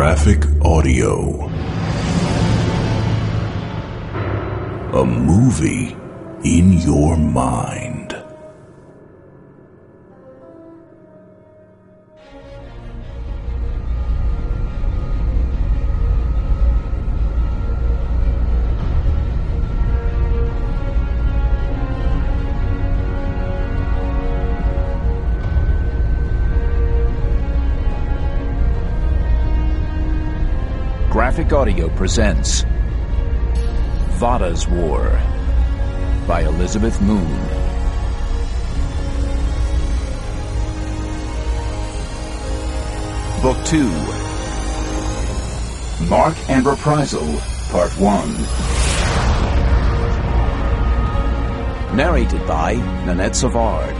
Graphic Audio. A movie in your mind. Graphic Audio presents Vada's War by Elizabeth Moon. Book 2, Mark and Reprisal, Part 1. Narrated by Nanette Savard.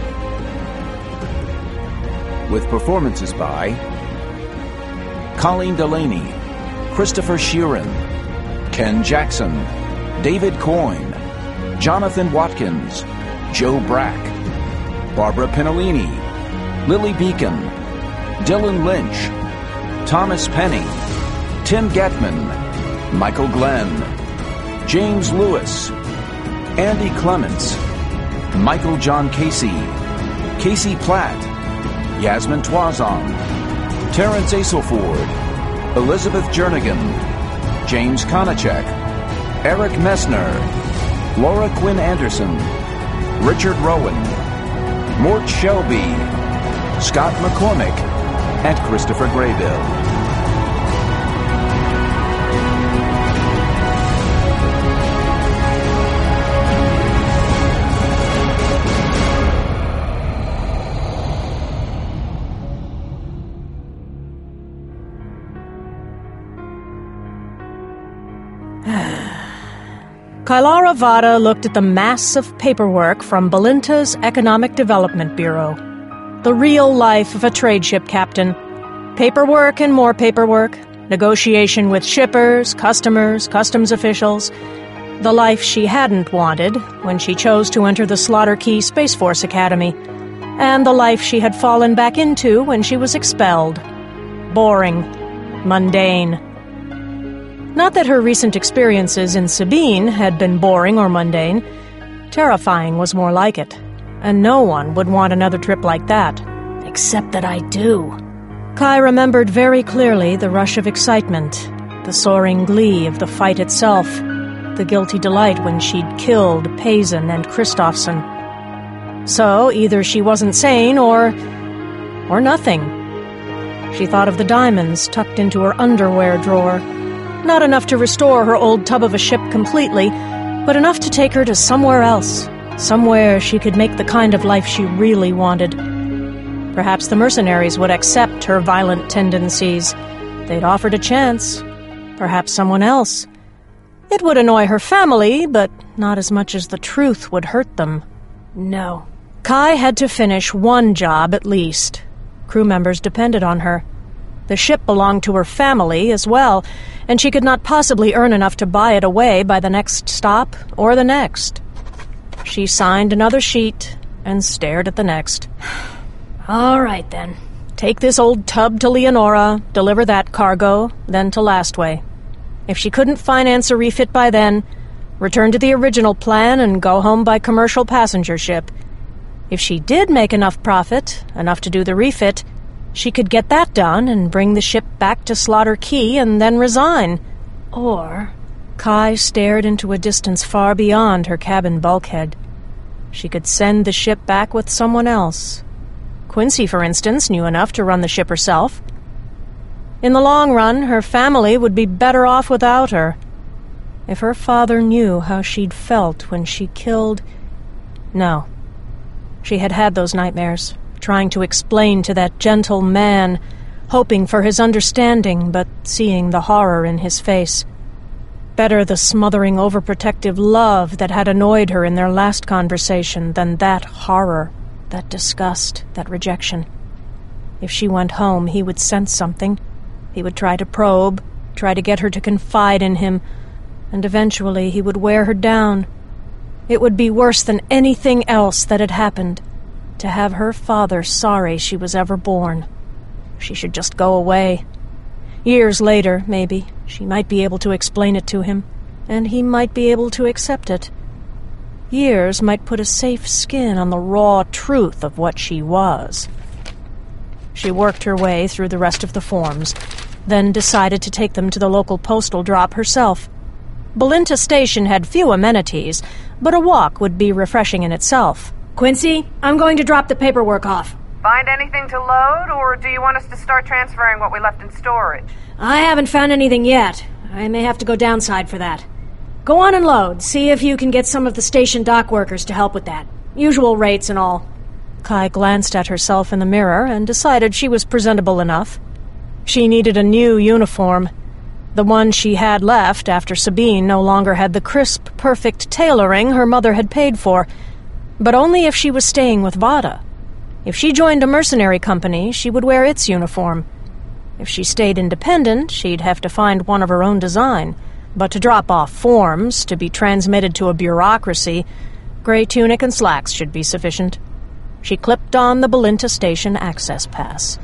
With performances by Colleen Delaney, Christopher Sheeran, Ken Jackson, David Coyne, Jonathan Watkins, Joe Brack, Barbara Pinellini, Lily Beacon, Dylan Lynch, Thomas Penny, Tim Getman, Michael Glenn, James Lewis, Andy Clements, Michael John Casey, Casey Platt, Yasmin Twazong, Terrence Aselford, Elizabeth Jernigan, James Konachek, Eric Messner, Laura Quinn Anderson, Richard Rowan, Mort Shelby, Scott McCormick, and Christopher Graybill. Kailara Vada looked at the mass of paperwork from Belinta's Economic Development Bureau. The real life of a trade ship captain. Paperwork and more paperwork. Negotiation with shippers, customers, customs officials. The life she hadn't wanted when she chose to enter the Slaughter Key Space Force Academy. And the life she had fallen back into when she was expelled. Boring. Mundane. Not that her recent experiences in Sabine had been boring or mundane. Terrifying was more like it. And no one would want another trip like that. Except that I do. Kai remembered very clearly the rush of excitement, the soaring glee of the fight itself, the guilty delight when she'd killed Payson and Christofson. So either she wasn't sane or nothing. She thought of the diamonds tucked into her underwear drawer. Not enough to restore her old tub of a ship completely, but enough to take her to somewhere else. Somewhere she could make the kind of life she really wanted. Perhaps the mercenaries would accept her violent tendencies. They'd offered a chance. Perhaps someone else. It would annoy her family, but not as much as the truth would hurt them. No. Kai had to finish one job at least. Crew members depended on her. The ship belonged to her family as well, and she could not possibly earn enough to buy it away by the next stop or the next. She signed another sheet and stared at the next. All right, then. Take this old tub to Leonora, deliver that cargo, then to Lastway. If she couldn't finance a refit by then, return to the original plan and go home by commercial passenger ship. If she did make enough profit, enough to do the refit, she could get that done and bring the ship back to Slaughter Key and then resign. Or... Kai stared into a distance far beyond her cabin bulkhead. She could send the ship back with someone else. Quincy, for instance, knew enough to run the ship herself. In the long run, her family would be better off without her. If her father knew how she'd felt when she killed... No. She had had those nightmares, trying to explain to that gentle man, hoping for his understanding, but seeing the horror in his face. Better the smothering, overprotective love that had annoyed her in their last conversation than that horror, that disgust, that rejection. If she went home, he would sense something. He would try to probe, try to get her to confide in him, and eventually he would wear her down. It would be worse than anything else that had happened. To have her father sorry she was ever born. She should just go away. Years later, maybe, she might be able to explain it to him, and he might be able to accept it. Years might put a safe skin on the raw truth of what she was. She worked her way through the rest of the forms, then decided to take them to the local postal drop herself. Belinta Station had few amenities, but a walk would be refreshing in itself. Quincy, I'm going to drop the paperwork off. Find anything to load, or do you want us to start transferring what we left in storage? I haven't found anything yet. I may have to go downside for that. Go on and load. See if you can get some of the station dock workers to help with that. Usual rates and all. Kai glanced at herself in the mirror and decided she was presentable enough. She needed a new uniform. The one she had left after Sabine no longer had the crisp, perfect tailoring her mother had paid for, but only if she was staying with Vada. If she joined a mercenary company, she would wear its uniform. If she stayed independent, she'd have to find one of her own design. But to drop off forms, to be transmitted to a bureaucracy, gray tunic and slacks should be sufficient. She clipped on the Belinta Station access pass.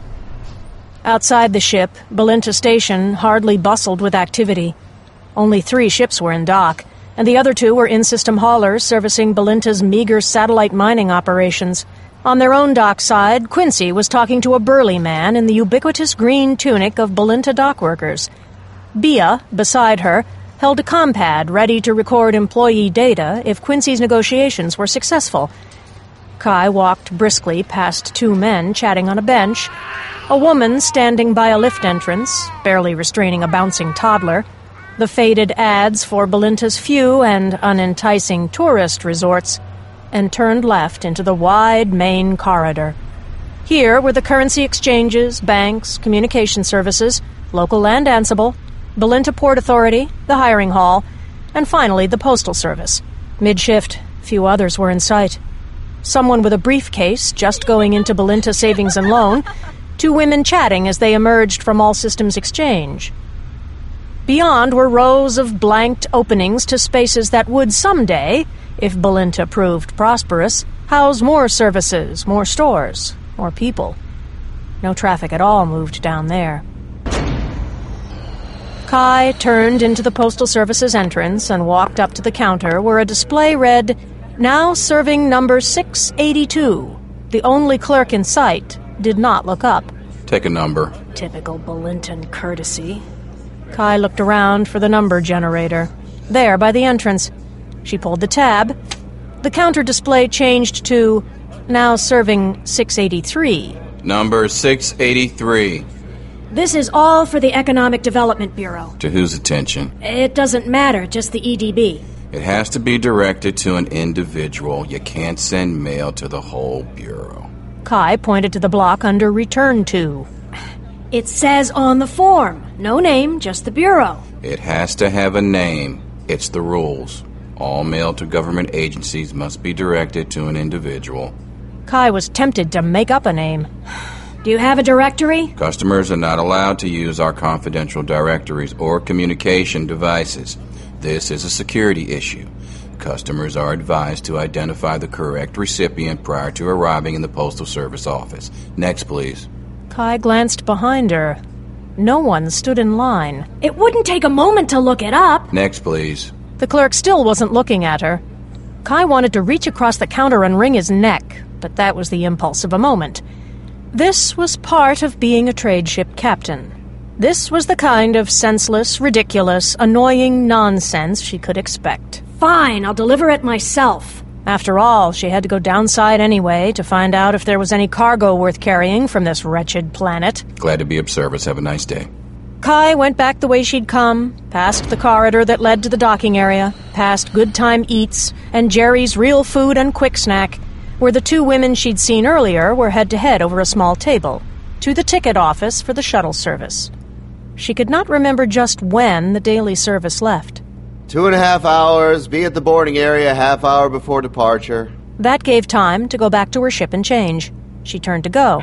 Outside the ship, Belinta Station hardly bustled with activity. Only 3 ships were in dock, and the other 2 were in-system haulers servicing Belinta's meager satellite mining operations. On their own dock side, Quincy was talking to a burly man in the ubiquitous green tunic of Belinta dock workers. Bia, beside her, held a compad ready to record employee data if Quincy's negotiations were successful. Kai walked briskly past 2 men chatting on a bench, a woman standing by a lift entrance, barely restraining a bouncing toddler, the faded ads for Belinta's few and unenticing tourist resorts, and turned left into the wide main corridor. Here were the currency exchanges, banks, communication services, local and Ansible, Belinta Port Authority, the hiring hall, and finally the postal service. Mid-shift, few others were in sight. Someone with a briefcase just going into Belinta Savings and Loan, 2 women chatting as they emerged from All Systems Exchange. Beyond were rows of blanked openings to spaces that would someday, if Belinta proved prosperous, house more services, more stores, more people. No traffic at all moved down there. Kai turned into the Postal Service's entrance and walked up to the counter where a display read, "Now serving number 682. The only clerk in sight did not look up. Take a number. Typical Belintan courtesy. Kai looked around for the number generator. There, by the entrance. She pulled the tab. The counter display changed to, "Now serving 683. Number 683. This is all for the Economic Development Bureau. To whose attention? It doesn't matter, just the EDB. It has to be directed to an individual. You can't send mail to the whole bureau. Kai pointed to the block under Return To. It says on the form. No name, just the bureau. It has to have a name. It's the rules. All mail to government agencies must be directed to an individual. Kai was tempted to make up a name. Do you have a directory? Customers are not allowed to use our confidential directories or communication devices. This is a security issue. Customers are advised to identify the correct recipient prior to arriving in the Postal Service office. Next, please. Kai glanced behind her. No one stood in line. It wouldn't take a moment to look it up. Next, please. The clerk still wasn't looking at her. Kai wanted to reach across the counter and wring his neck, but that was the impulse of a moment. This was part of being a trade ship captain. This was the kind of senseless, ridiculous, annoying nonsense she could expect. Fine, I'll deliver it myself. After all, she had to go downside anyway to find out if there was any cargo worth carrying from this wretched planet. Glad to be of service. Have a nice day. Kai went back the way she'd come, past the corridor that led to the docking area, past Good Time Eats and Jerry's Real Food and Quick Snack, where the 2 women she'd seen earlier were head-to-head over a small table, to the ticket office for the shuttle service. She could not remember just when the daily service left. 2.5 hours, be at the boarding area a half hour before departure. That gave time to go back to her ship and change. She turned to go.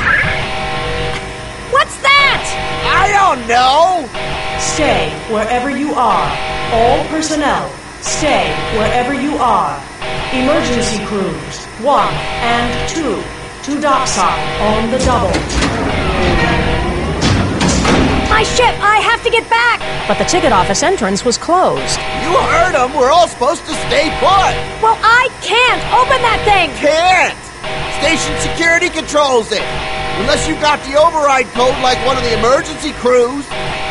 What's that? I don't know! Stay wherever you are. All personnel, stay wherever you are. Emergency crews, 1 and 2, to dockside on the double. My my ship! I have to get back! But the ticket office entrance was closed. You heard him. We're all supposed to stay put. Well, I can't! Open that thing! Can't. Station security controls it. Unless you got the override code like one of the emergency crews.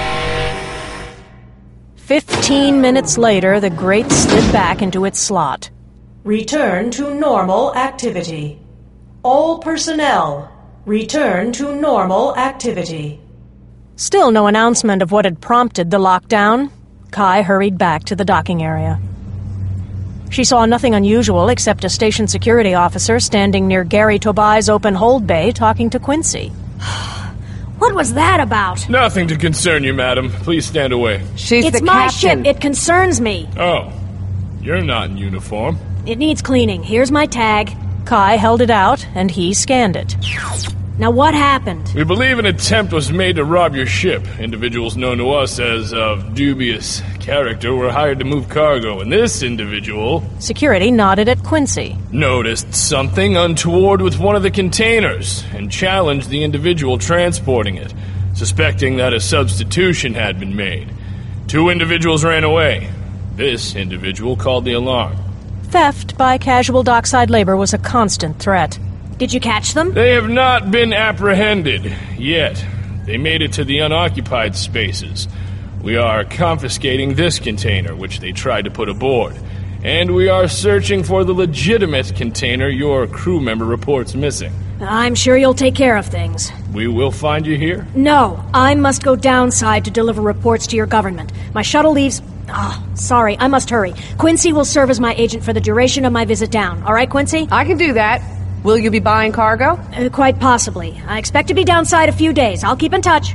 15 minutes later, the grate slid back into its slot. Return to normal activity. All personnel, return to normal activity. Still no announcement of what had prompted the lockdown. Kai hurried back to the docking area. She saw nothing unusual except a station security officer standing near Gary Tobai's open hold bay talking to Quincy. What was that about? Nothing to concern you, madam. Please stand away. It's my ship. It concerns me. Oh, you're not in uniform. It needs cleaning. Here's my tag. Kai held it out, and he scanned it. Now what happened? We believe an attempt was made to rob your ship. Individuals known to us as of dubious character were hired to move cargo, and this individual... Security nodded at Quincy. ...noticed something untoward with one of the containers and challenged the individual transporting it, suspecting that a substitution had been made. 2 individuals ran away. This individual called the alarm. Theft by casual dockside labor was a constant threat. Did you catch them? They have not been apprehended yet. They made it to the unoccupied spaces. We are confiscating this container, which they tried to put aboard. And we are searching for the legitimate container your crew member reports missing. I'm sure you'll take care of things. We will find you here? No, I must go downside to deliver reports to your government. My shuttle leaves... sorry, I must hurry. Quincy will serve as my agent for the duration of my visit down. All right, Quincy? I can do that. Will you be buying cargo? Quite possibly. I expect to be downside a few days. I'll keep in touch.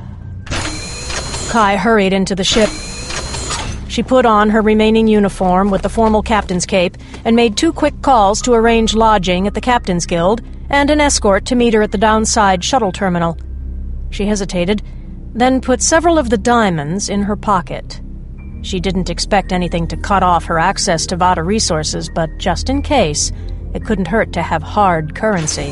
Kai hurried into the ship. She put on her remaining uniform with the formal captain's cape and made 2 quick calls to arrange lodging at the Captain's Guild and an escort to meet her at the downside shuttle terminal. She hesitated, then put several of the diamonds in her pocket. She didn't expect anything to cut off her access to Vada resources, but just in case, it couldn't hurt to have hard currency.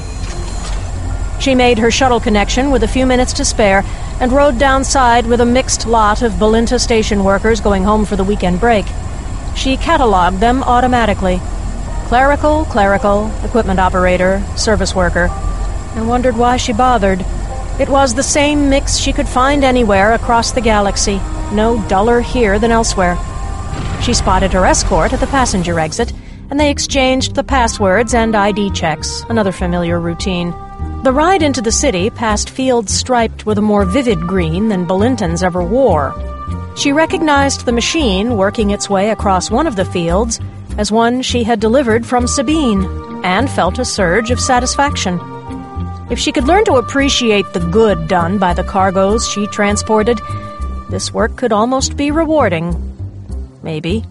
She made her shuttle connection with a few minutes to spare and rode downside with a mixed lot of Balinta station workers going home for the weekend break. She cataloged them automatically. Clerical, equipment operator, service worker, and wondered why she bothered. It was the same mix she could find anywhere across the galaxy, no duller here than elsewhere. She spotted her escort at the passenger exit, and they exchanged the passwords and ID checks, another familiar routine. The ride into the city passed fields striped with a more vivid green than Balintans ever wore. She recognized the machine working its way across one of the fields as one she had delivered from Sabine, and felt a surge of satisfaction. If she could learn to appreciate the good done by the cargoes she transported, this work could almost be rewarding. Maybe.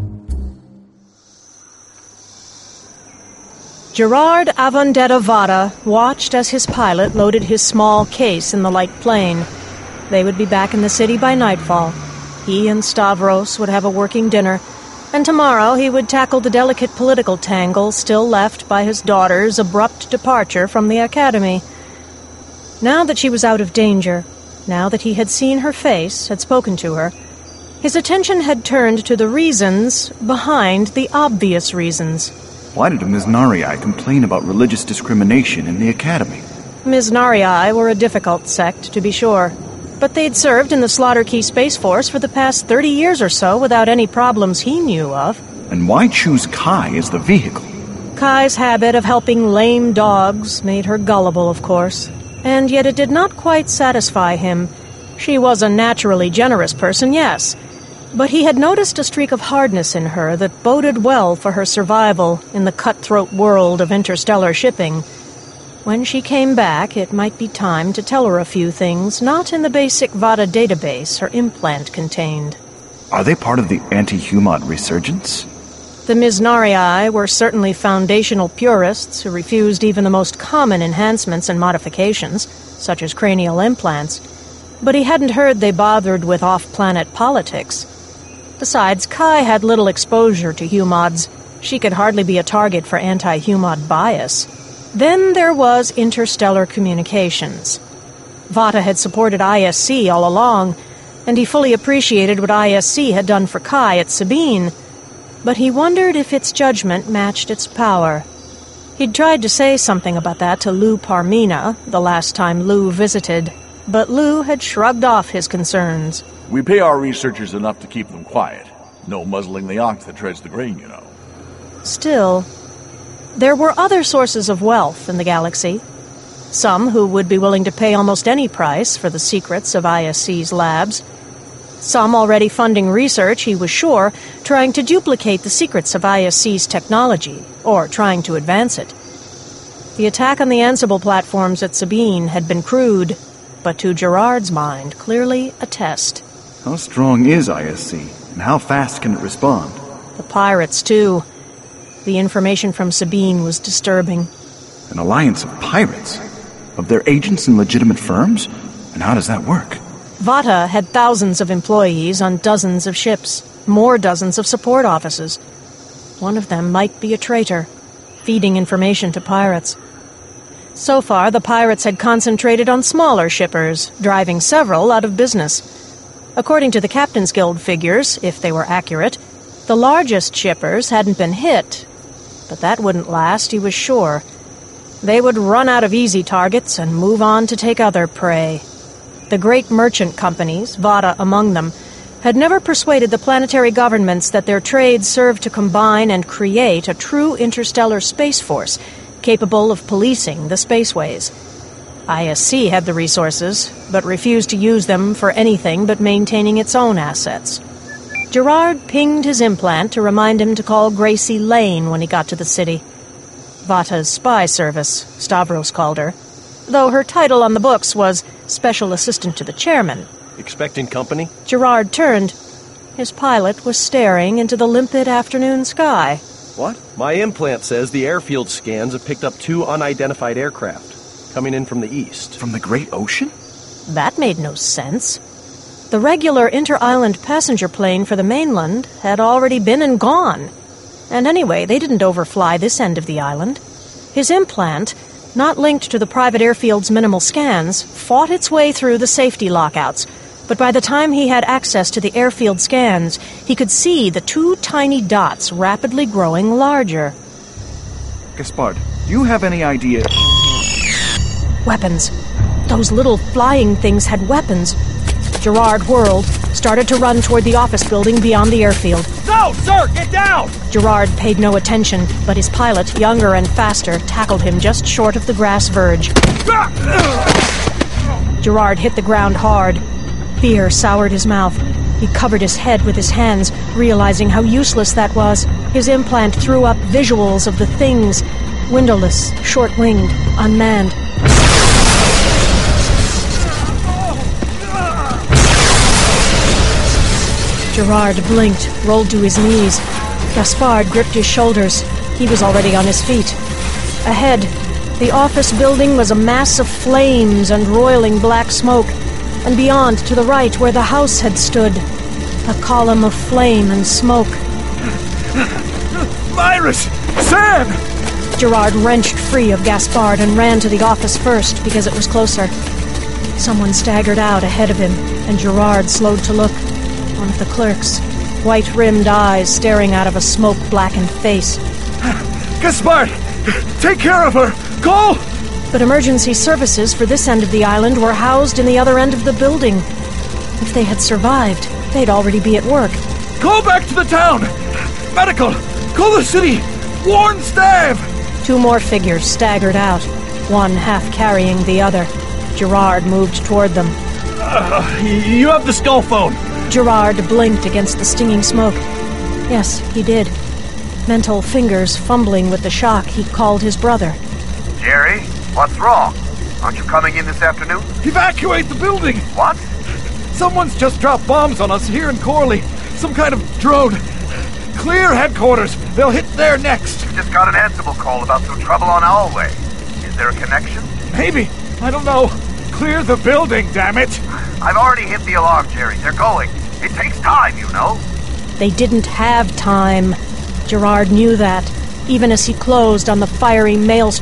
Gerard Avondetta Vada watched as his pilot loaded his small case in the light plane. They would be back in the city by nightfall. He and Stavros would have a working dinner, and tomorrow he would tackle the delicate political tangle still left by his daughter's abrupt departure from the academy. Now that she was out of danger, now that he had seen her face, had spoken to her, his attention had turned to the reasons behind the obvious reasons. Why did Ms. Narii complain about religious discrimination in the academy? Ms. Narii were a difficult sect, to be sure. But they'd served in the Slaughter Key Space Force for the past 30 years or so without any problems he knew of. And why choose Kai as the vehicle? Kai's habit of helping lame dogs made her gullible, of course. And yet it did not quite satisfy him. She was a naturally generous person, yes. But he had noticed a streak of hardness in her that boded well for her survival in the cutthroat world of interstellar shipping. When she came back, it might be time to tell her a few things not in the basic Vada database her implant contained. Are they part of the anti-Humod resurgence? The Ms. Narii were certainly foundational purists who refused even the most common enhancements and modifications, such as cranial implants. But he hadn't heard they bothered with off-planet politics. Besides, Kai had little exposure to Humods. She could hardly be a target for anti-Humod bias. Then there was interstellar communications. Vata had supported ISC all along, and he fully appreciated what ISC had done for Kai at Sabine, but he wondered if its judgment matched its power. He'd tried to say something about that to Lou Parmina the last time Lou visited, but Lou had shrugged off his concerns. We pay our researchers enough to keep them quiet. No muzzling the ox that treads the grain, you know. Still, there were other sources of wealth in the galaxy. Some who would be willing to pay almost any price for the secrets of ISC's labs. Some already funding research, he was sure, trying to duplicate the secrets of ISC's technology, or trying to advance it. The attack on the Ansible platforms at Sabine had been crude, but to Gerard's mind, clearly a test. How strong is ISC, and how fast can it respond? The pirates, too. The information from Sabine was disturbing. An alliance of pirates? Of their agents in legitimate firms? And how does that work? Vata had thousands of employees on dozens of ships, more dozens of support offices. One of them might be a traitor, feeding information to pirates. So far, the pirates had concentrated on smaller shippers, driving several out of business. According to the Captain's Guild figures, if they were accurate, the largest shippers hadn't been hit. But that wouldn't last, he was sure. They would run out of easy targets and move on to take other prey. The great merchant companies, Vata among them, had never persuaded the planetary governments that their trade served to combine and create a true interstellar space force capable of policing the spaceways. ISC had the resources, but refused to use them for anything but maintaining its own assets. Gerard pinged his implant to remind him to call Gracie Lane when he got to the city. Vata's spy service, Stavros called her, though her title on the books was Special Assistant to the Chairman. Expecting company? Gerard turned. His pilot was staring into the limpid afternoon sky. What? My implant says the airfield scans have picked up 2 unidentified aircraft, coming in from the east. From the Great Ocean? That made no sense. The regular inter-island passenger plane for the mainland had already been and gone. And anyway, they didn't overfly this end of the island. His implant, not linked to the private airfield's minimal scans, fought its way through the safety lockouts. But by the time he had access to the airfield scans, he could see the 2 tiny dots rapidly growing larger. Gaspard, do you have any idea? Weapons. Those little flying things had weapons. Gerard whirled, started to run toward the office building beyond the airfield. No, sir, get down! Gerard paid no attention, but his pilot, younger and faster, tackled him just short of the grass verge. Gerard hit the ground hard. Fear soured his mouth. He covered his head with his hands, realizing how useless that was. His implant threw up visuals of the things, windowless, short-winged, unmanned. Gerard blinked, rolled to his knees. Gaspard gripped his shoulders. He was already on his feet. Ahead, the office building was a mass of flames and roiling black smoke, and beyond, to the right, where the house had stood, a column of flame and smoke. Iris! Sam! Gerard wrenched free of Gaspard and ran to the office first because it was closer. Someone staggered out ahead of him, and Gerard slowed to look. One of the clerks, white-rimmed eyes staring out of a smoke-blackened face. Gaspard! Take care of her! Go! But emergency services for this end of the island were housed in the other end of the building. If they had survived, they'd already be at work. Go back to the town! Medical! Call the city! Warn Stav! 2 more figures staggered out, one half carrying the other. Gerard moved toward them. You have the skull phone! Gerard blinked against the stinging smoke. Yes, he did. Mental fingers fumbling with the shock, he called his brother. Jerry, what's wrong? Aren't you coming in this afternoon? Evacuate the building! What? Someone's just dropped bombs on us here in Corley. Some kind of drone. Clear headquarters. They'll hit there next. We just got an Ansible call about some trouble on Owlway. Is there a connection? Maybe. I don't know. Clear the building, damn it! I've already hit the alarm, Jerry. They're going. It takes time, you know. They didn't have time. Gerard knew that, even as he closed on the fiery maelstrom,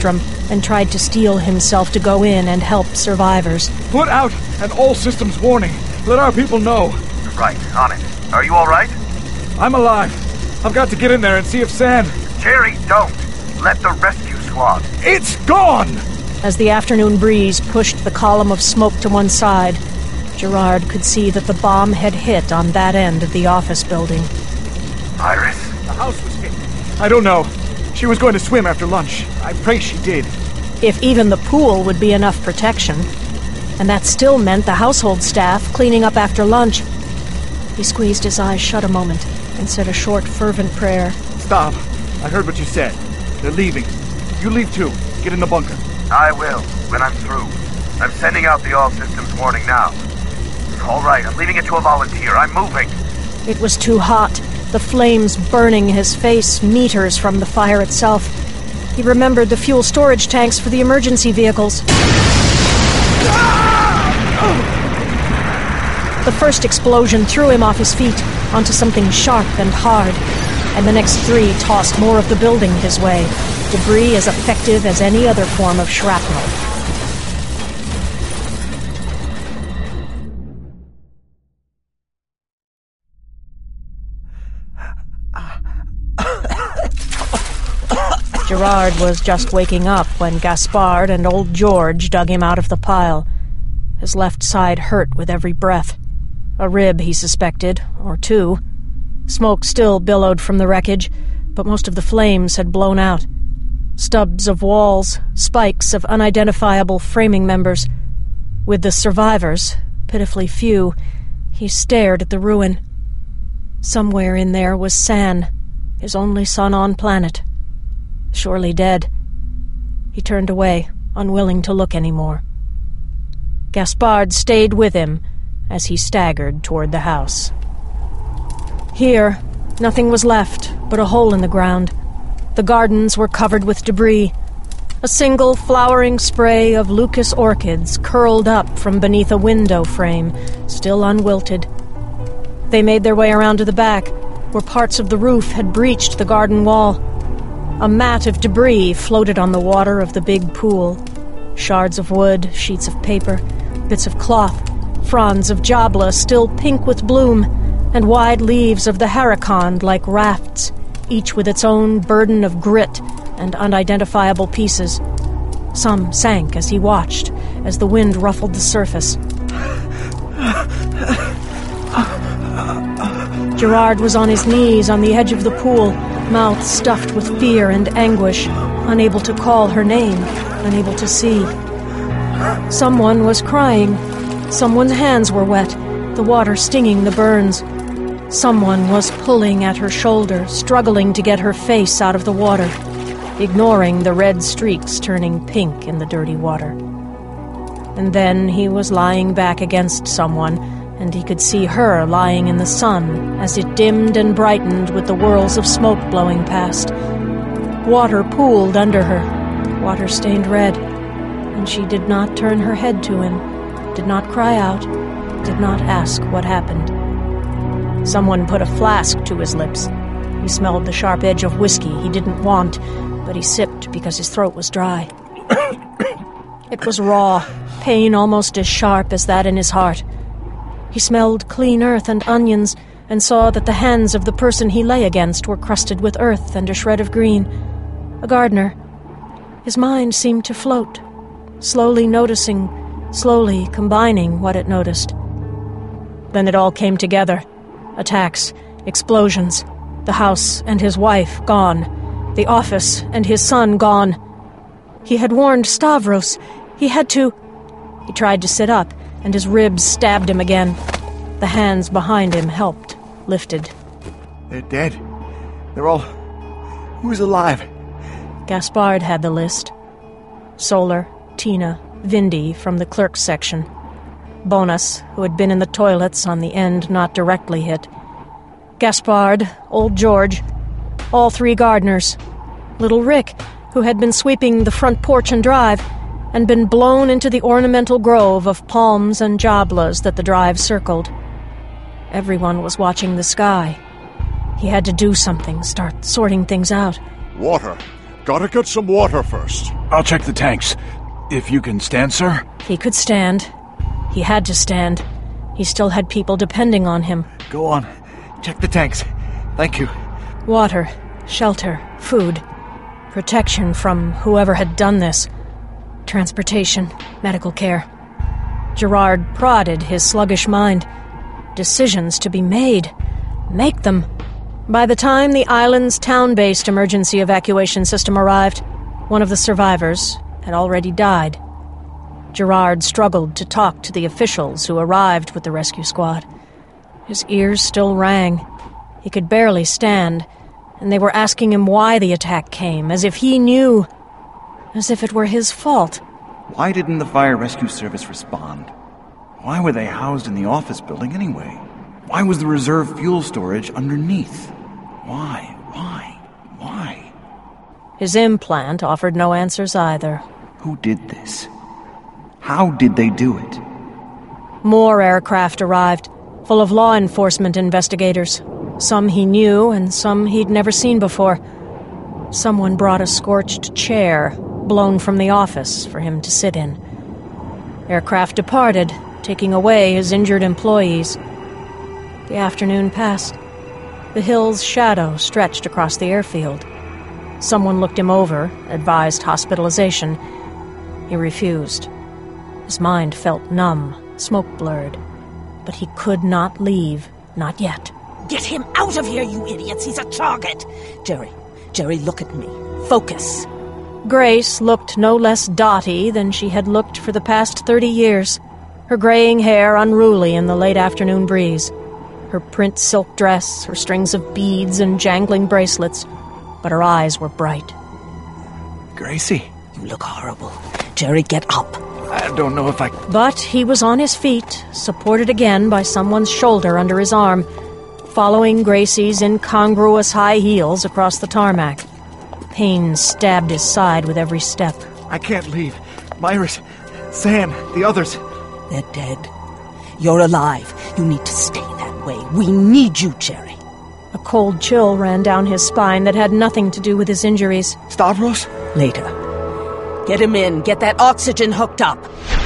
and tried to steel himself to go in and help survivors. Put out an all systems warning. Let our people know. Right, on it. Are you all right? I'm alive. I've got to get in there and see if Sand... Jerry, don't. Let the rescue squad. It's gone! As the afternoon breeze pushed the column of smoke to one side, Gerard could see that the bomb had hit on that end of the office building. Iris? The house was hit. I don't know. She was going to swim after lunch. I pray she did. If even the pool would be enough protection. And that still meant the household staff cleaning up after lunch. He squeezed his eyes shut a moment and said a short, fervent prayer. Stop. I heard what you said. They're leaving. You leave too. Get in the bunker. I will, when I'm through. I'm sending out the all systems warning now. All right, I'm leaving it to a volunteer. I'm moving. It was too hot, the flames burning his face meters from the fire itself. He remembered the fuel storage tanks for the emergency vehicles. The first explosion threw him off his feet onto something sharp and hard, and the next three tossed more of the building his way, debris as effective as any other form of shrapnel. Gerard was just waking up when Gaspard and old George dug him out of the pile. His left side hurt with every breath. A rib, he suspected, or two. Smoke still billowed from the wreckage, but most of the flames had blown out. Stubs of walls, spikes of unidentifiable framing members. With the survivors, pitifully few, he stared at the ruin. Somewhere in there was San, his only son on planet. Surely dead. He turned away, unwilling to look anymore. Gaspard stayed with him as he staggered toward the house. Here, nothing was left but a hole in the ground. The gardens were covered with debris. A single flowering spray of Lucas orchids curled up from beneath a window frame, still unwilted. They made their way around to the back, where parts of the roof had breached the garden wall. A mat of debris floated on the water of the big pool. Shards of wood, sheets of paper, bits of cloth, fronds of jabla still pink with bloom, and wide leaves of the haricond like rafts, each with its own burden of grit and unidentifiable pieces. Some sank as he watched, as the wind ruffled the surface. Gerard was on his knees on the edge of the pool, mouth stuffed with fear and anguish, unable to call her name, unable to see. Someone was crying. Someone's hands were wet, the water stinging the burns. Someone was pulling at her shoulder, struggling to get her face out of the water, ignoring the red streaks turning pink in the dirty water. And then he was lying back against someone, and he could see her lying in the sun as it dimmed and brightened with the whirls of smoke blowing past. Water pooled under her, water stained red, and she did not turn her head to him, did not cry out, did not ask what happened. Someone put a flask to his lips. He smelled the sharp edge of whiskey he didn't want, but he sipped because his throat was dry. It was raw, pain almost as sharp as that in his heart. He smelled clean earth and onions, and saw that the hands of the person he lay against were crusted with earth and a shred of green. A gardener. His mind seemed to float, slowly noticing, slowly combining what it noticed. Then it all came together. Attacks, explosions, the house and his wife gone, the office and his son gone. He had warned Stavros. He had to... He tried to sit up, and his ribs stabbed him again. The hands behind him helped, lifted. They're dead. They're all... Who's alive? Gaspard had the list. Solar, Tina, Vindy from the clerk's section. Bonus, who had been in the toilets on the end not directly hit. Gaspard, old George, all three gardeners. Little Rick, who had been sweeping the front porch and drive, and been blown into the ornamental grove of palms and jablas that the drive circled. Everyone was watching the sky. He had to do something, start sorting things out. Water. Gotta get some water first. I'll check the tanks. If you can stand, sir? He could stand. He had to stand. He still had people depending on him. Go on. Check the tanks. Thank you. Water, shelter, food, protection from whoever had done this. Transportation, medical care. Gerard prodded his sluggish mind. Decisions to be made. Make them. By the time the island's town-based emergency evacuation system arrived, one of the survivors had already died. Gerard struggled to talk to the officials who arrived with the rescue squad. His ears still rang. He could barely stand, and they were asking him why the attack came, as if he knew, as if it were his fault. Why didn't the fire rescue service respond? Why were they housed in the office building anyway? Why was the reserve fuel storage underneath? Why? His implant offered no answers either. Who did this? How did they do it? More aircraft arrived, full of law enforcement investigators. Some he knew, and some he'd never seen before. Someone brought a scorched chair, blown from the office, for him to sit in. Aircraft departed, taking away his injured employees. The afternoon passed. The hill's shadow stretched across the airfield. Someone looked him over, advised hospitalization. He refused. His mind felt numb, smoke-blurred. But he could not leave, not yet. Get him out of here, you idiots! He's a target! Jerry, look at me. Focus. Grace looked no less dotty than she had looked for the past 30 years, her graying hair unruly in the late afternoon breeze, her print silk dress, her strings of beads and jangling bracelets, but her eyes were bright. Gracie? You look horrible. Jerry, get up. I don't know if I... But he was on his feet, supported again by someone's shoulder under his arm, following Gracie's incongruous high heels across the tarmac. Pain stabbed his side with every step. I can't leave. Myris, Sam, the others... They're dead. You're alive. You need to stay that way. We need you, Jerry. A cold chill ran down his spine that had nothing to do with his injuries. Stavros? Later. Get him in. Get that oxygen hooked up.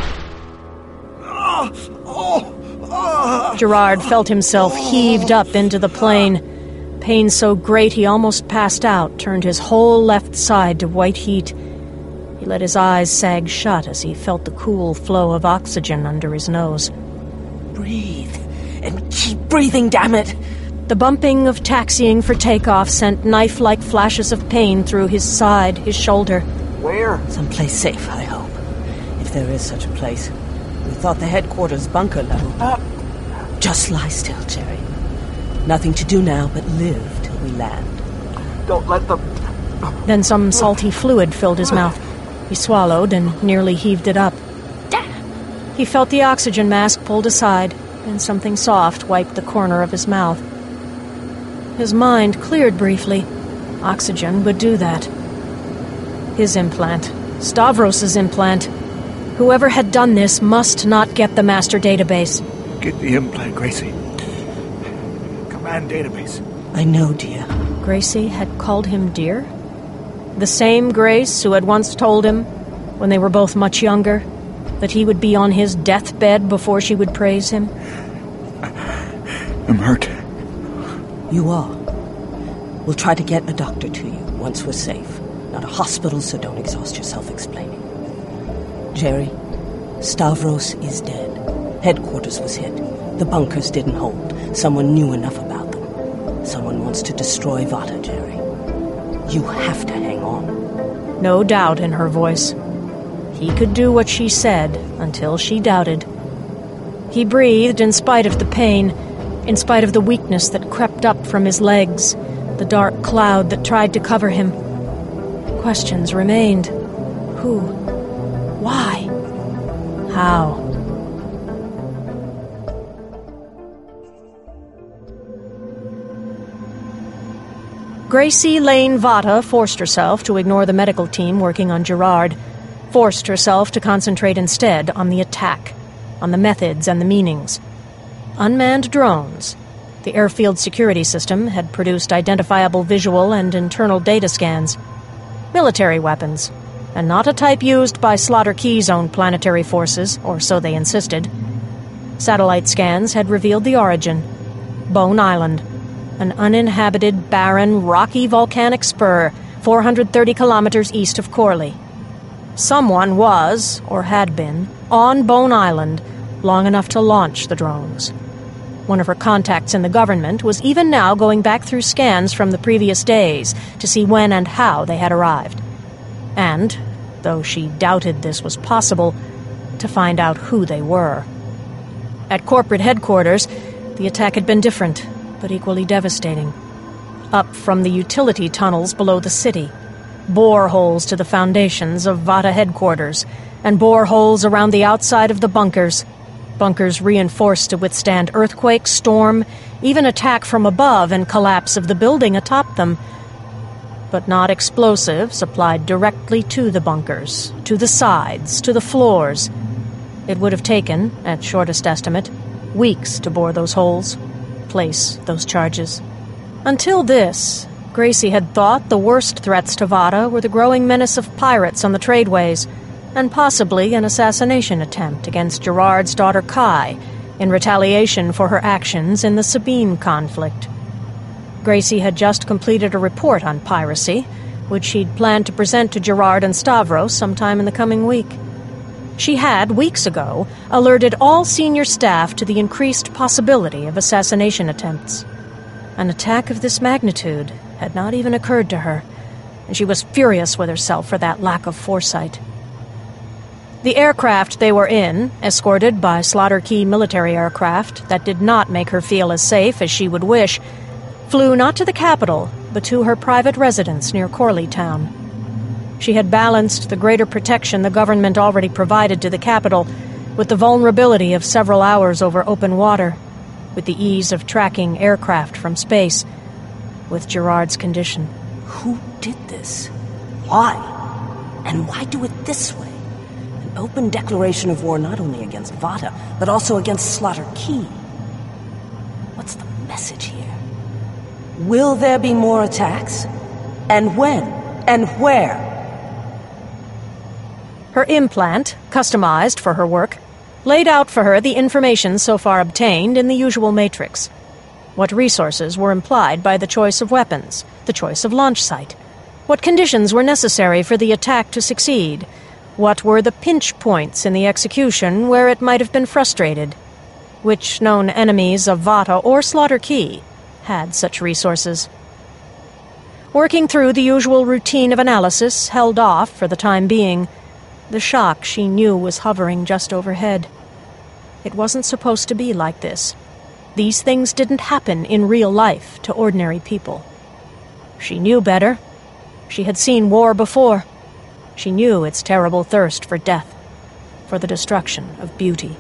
Gerard felt himself heaved up into the plane. Pain so great he almost passed out turned his whole left side to white heat. He let his eyes sag shut as he felt the cool flow of oxygen under his nose. Breathe. And keep breathing, damn it! The bumping of taxiing for takeoff sent knife-like flashes of pain through his side, his shoulder. Where? Someplace safe, I hope. If there is such a place. We thought the headquarters bunker level. Just lie still, Jerry. Nothing to do now but live till we land. Don't let them... Then some salty fluid filled his mouth. He swallowed and nearly heaved it up. He felt the oxygen mask pulled aside, and something soft wiped the corner of his mouth. His mind cleared briefly. Oxygen would do that. His implant. Stavros' implant. Whoever had done this must not get the master database. Get the implant, Gracie. Command database. I know, dear. Gracie had called him dear? The same Grace who had once told him, when they were both much younger, that he would be on his deathbed before she would praise him? I'm hurt. You are. We'll try to get a doctor to you once we're safe. Not a hospital, so don't exhaust yourself explaining. Jerry, Stavros is dead. Headquarters was hit. The bunkers didn't hold. Someone knew enough about them. Someone wants to destroy Vata, Jerry. You have to hang on. No doubt in her voice. He could do what she said until she doubted. He breathed in spite of the pain, in spite of the weakness that crept up from his legs, the dark cloud that tried to cover him. Questions remained. Who? Why? How? Gracie Lane Vata forced herself to ignore the medical team working on Gerard, forced herself to concentrate instead on the attack, on the methods and the meanings. Unmanned drones. The airfield security system had produced identifiable visual and internal data scans. Military weapons, and not a type used by Slaughter Key's own planetary forces, or so they insisted. Satellite scans had revealed the origin. Bone Island, an uninhabited, barren, rocky volcanic spur 430 kilometers east of Corley. Someone was, or had been, on Bone Island long enough to launch the drones. One of her contacts in the government was even now going back through scans from the previous days to see when and how they had arrived. And, though she doubted this was possible, to find out who they were. At corporate headquarters, the attack had been different, but equally devastating. Up from the utility tunnels below the city, boreholes to the foundations of Vata headquarters, and boreholes around the outside of the bunkers. Bunkers reinforced to withstand earthquake, storm, even attack from above and collapse of the building atop them. But not explosives applied directly to the bunkers, to the sides, to the floors. It would have taken, at shortest estimate, weeks to bore those holes, place those charges. Until this, Gracie had thought the worst threats to Vata were the growing menace of pirates on the tradeways, and possibly an assassination attempt against Gerard's daughter Kai in retaliation for her actions in the Sabine conflict. Gracie had just completed a report on piracy, which she'd planned to present to Gerard and Stavros sometime in the coming week. She had, weeks ago, alerted all senior staff to the increased possibility of assassination attempts. An attack of this magnitude had not even occurred to her, and she was furious with herself for that lack of foresight. The aircraft they were in, escorted by Slaughter Key military aircraft that did not make her feel as safe as she would wish, flew not to the capital, but to her private residence near Corley Town. She had balanced the greater protection the government already provided to the capital with the vulnerability of several hours over open water, with the ease of tracking aircraft from space, with Gerard's condition. Who did this? Why? And why do it this way? An open declaration of war not only against Vata, but also against Slaughter Key. What's the message here? Will there be more attacks? And when? And where? Her implant, customized for her work, laid out for her the information so far obtained in the usual matrix. What resources were implied by the choice of weapons, the choice of launch site? What conditions were necessary for the attack to succeed? What were the pinch points in the execution where it might have been frustrated? Which known enemies of Vata or Slaughter Key had such resources? Working through the usual routine of analysis held off for the time being, the shock she knew was hovering just overhead. It wasn't supposed to be like this. These things didn't happen in real life to ordinary people. She knew better. She had seen war before. She knew its terrible thirst for death, for the destruction of beauty.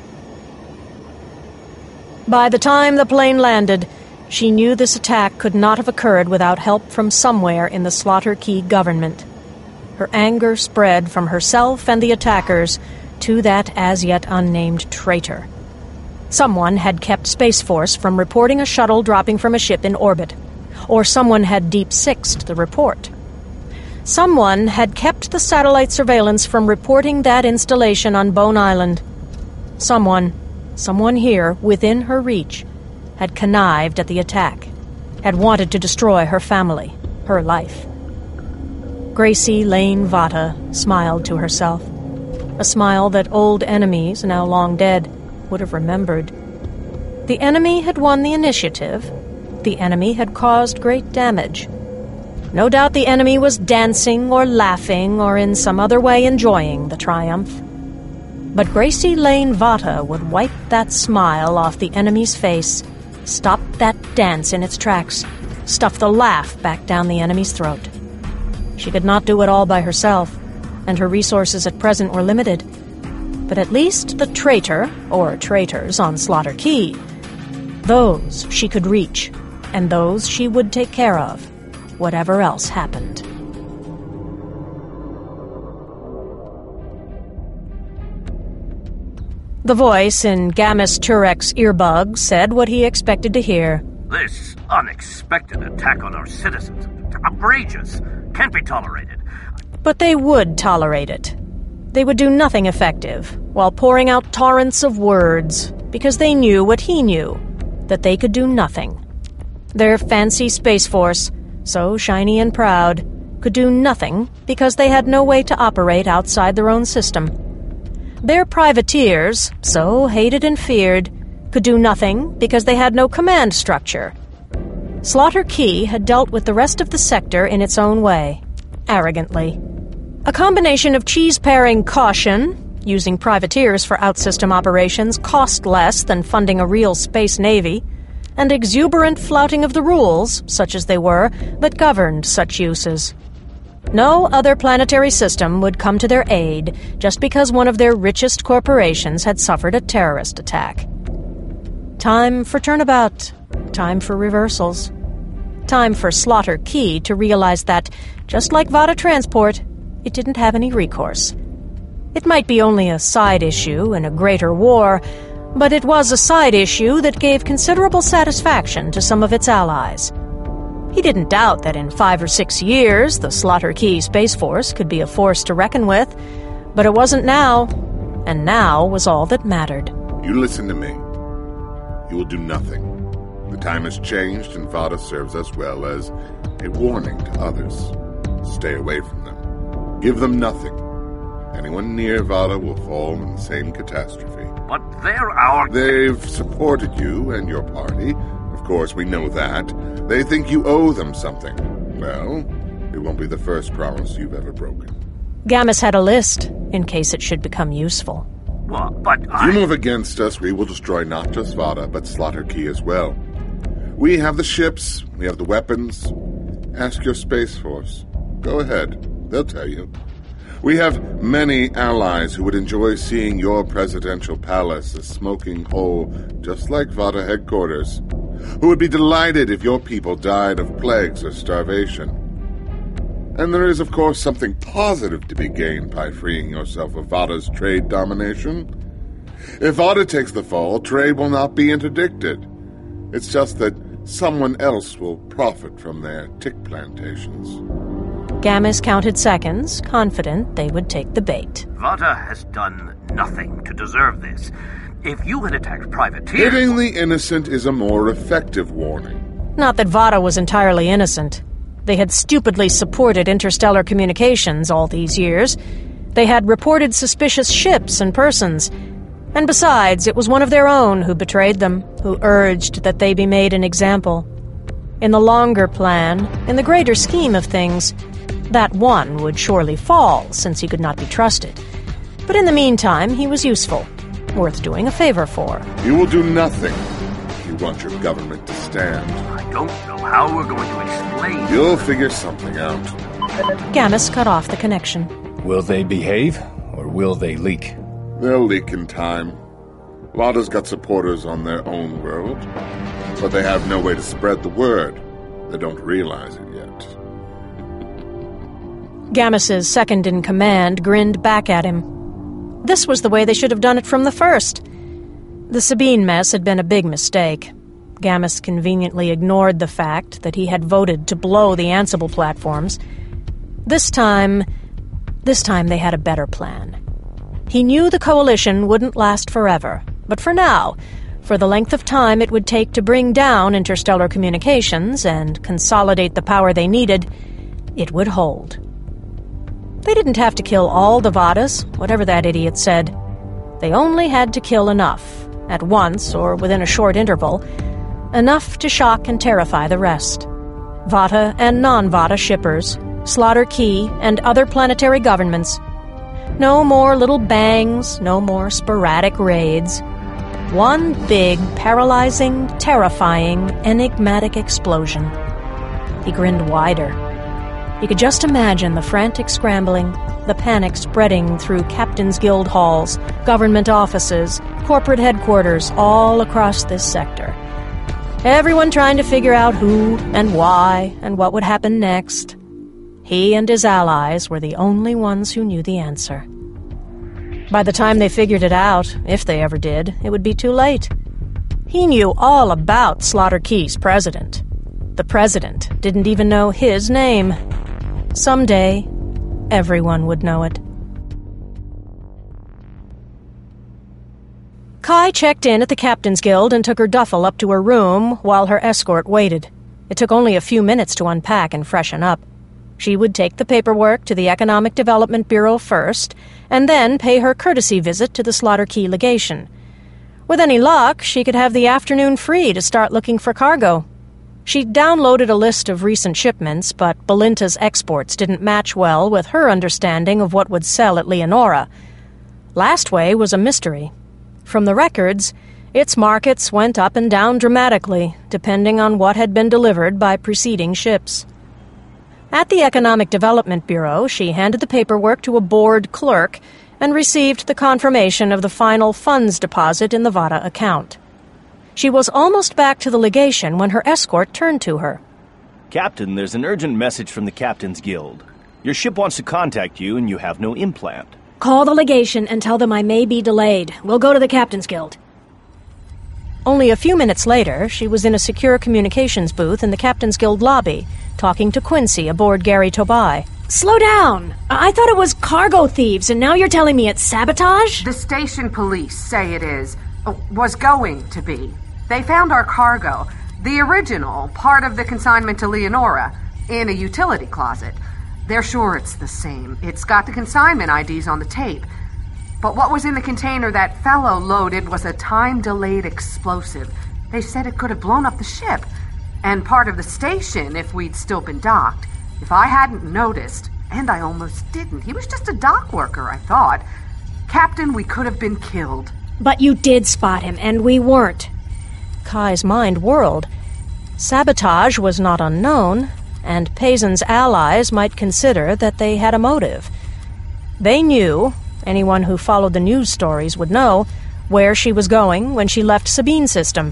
By the time the plane landed, she knew this attack could not have occurred without help from somewhere in the Slaughter Key government. Her anger spread from herself and the attackers to that as yet unnamed traitor. Someone had kept Space Force from reporting a shuttle dropping from a ship in orbit, or someone had deep-sixed the report. Someone had kept the satellite surveillance from reporting that installation on Bone Island. Someone here, within her reach, had connived at the attack, had wanted to destroy her family, her life. Gracie Lane Vata smiled to herself, a smile that old enemies, now long dead, would have remembered. The enemy had won the initiative. The enemy had caused great damage. No doubt the enemy was dancing or laughing or in some other way enjoying the triumph. But Gracie Lane Vata would wipe that smile off the enemy's face, stop that dance in its tracks, stuff the laugh back down the enemy's throat. She could not do it all by herself, and her resources at present were limited. But at least the traitor, or traitors, on Slaughter Key, those she could reach, and those she would take care of, whatever else happened. The voice in Gammas Turek's earbug said what he expected to hear. This unexpected attack on our citizens, outrageous. Can't be tolerated. But they would tolerate it. They would do nothing effective, while pouring out torrents of words, because they knew what he knew, that they could do nothing. Their fancy Space Force, so shiny and proud, could do nothing because they had no way to operate outside their own system. Their privateers, so hated and feared, could do nothing because they had no command structure. Slaughter Key had dealt with the rest of the sector in its own way, arrogantly. A combination of cheese-paring caution, using privateers for out-system operations cost less than funding a real space navy, and exuberant flouting of the rules, such as they were, that governed such uses. No other planetary system would come to their aid just because one of their richest corporations had suffered a terrorist attack. Time for turnabout. Time for reversals. Time for Slaughter Key to realize that, just like Vada Transport, it didn't have any recourse. It might be only a side issue in a greater war, but it was a side issue that gave considerable satisfaction to some of its allies. He didn't doubt that in 5 or 6 years the Slaughter Key Space Force could be a force to reckon with, but it wasn't now, and now was all that mattered. You listen to me. You will do nothing. The time has changed, and Vada serves us well as a warning to others. Stay away from them. Give them nothing. Anyone near Vada will fall in the same catastrophe. But they're our... They've supported you and your party. Of course, we know that. They think you owe them something. Well, it won't be the first promise you've ever broken. Gammas had a list, in case it should become useful. Well, but If you move against us, we will destroy not just Vada, but Slaughter Key as well. We have the ships, we have the weapons. Ask your Space Force. Go ahead, they'll tell you. We have many allies who would enjoy seeing your presidential palace a smoking hole just like Vada headquarters, who would be delighted if your people died of plagues or starvation. And there is, of course, something positive to be gained by freeing yourself of Vada's trade domination. If Vada takes the fall, trade will not be interdicted. It's just that someone else will profit from their tick plantations. Gammas counted seconds, confident they would take the bait. Vada has done nothing to deserve this. If you had attacked privateers... Hitting the innocent is a more effective warning. Not that Vada was entirely innocent. They had stupidly supported interstellar communications all these years. They had reported suspicious ships and persons. And besides, it was one of their own who betrayed them, who urged that they be made an example. In the longer plan, in the greater scheme of things, that one would surely fall, since he could not be trusted. But in the meantime, he was useful, worth doing a favor for. You will do nothing if you want your government to stand. I don't know how we're going to explain... You'll figure something out. Gammas cut off the connection. Will they behave, or will they leak? They'll leak in time. Vada's got supporters on their own world, but they have no way to spread the word. They don't realize it yet. Gammas's second-in-command grinned back at him. This was the way they should have done it from the first. The Sabine mess had been a big mistake. Gammas conveniently ignored the fact that he had voted to blow the Ansible platforms. This time they had a better plan. He knew the coalition wouldn't last forever, but for now, for the length of time it would take to bring down interstellar communications and consolidate the power they needed, it would hold. They didn't have to kill all the Vadas, whatever that idiot said. They only had to kill enough, at once or within a short interval, enough to shock and terrify the rest. Vada and non-Vada shippers, Slaughter Key, and other planetary governments. No more little bangs, no more sporadic raids. One big, paralyzing, terrifying, enigmatic explosion. He grinned wider. He could just imagine the frantic scrambling, the panic spreading through Captain's Guild halls, government offices, corporate headquarters all across this sector. Everyone trying to figure out who and why and what would happen next. He and his allies were the only ones who knew the answer. By the time they figured it out, if they ever did, it would be too late. He knew all about Slaughter Key's president. The president didn't even know his name. Someday, everyone would know it. Kai checked in at the Captain's Guild and took her duffel up to her room while her escort waited. It took only a few minutes to unpack and freshen up. She would take the paperwork to the Economic Development Bureau first, and then pay her courtesy visit to the Slaughter Key Legation. With any luck, she could have the afternoon free to start looking for cargo. She'd downloaded a list of recent shipments, but Belinta's exports didn't match well with her understanding of what would sell at Leonora. Lastway was a mystery. From the records, its markets went up and down dramatically, depending on what had been delivered by preceding ships. At the Economic Development Bureau, she handed the paperwork to a board clerk and received the confirmation of the final funds deposit in the Vada account. She was almost back to the legation when her escort turned to her. Captain, there's an urgent message from the Captain's Guild. Your ship wants to contact you and you have no implant. Call the legation and tell them I may be delayed. We'll go to the Captain's Guild. Only a few minutes later, she was in a secure communications booth in the Captain's Guild lobby, talking to Quincy aboard Gary Tobai. Slow down! I thought it was cargo thieves, and now you're telling me it's sabotage? The station police say it is. Was going to be. They found our cargo, the original, part of the consignment to Leonora, in a utility closet. They're sure it's the same. It's got the consignment IDs on the tape. But what was in the container that fellow loaded was a time-delayed explosive. They said it could have blown up the ship, and part of the station if we'd still been docked. If I hadn't noticed, and I almost didn't, he was just a dock worker, I thought. Captain, we could have been killed. But you did spot him, and we weren't. Kai's mind whirled. Sabotage was not unknown, and Paysen's allies might consider that they had a motive. They knew, anyone who followed the news stories would know, where she was going when she left Sabine System.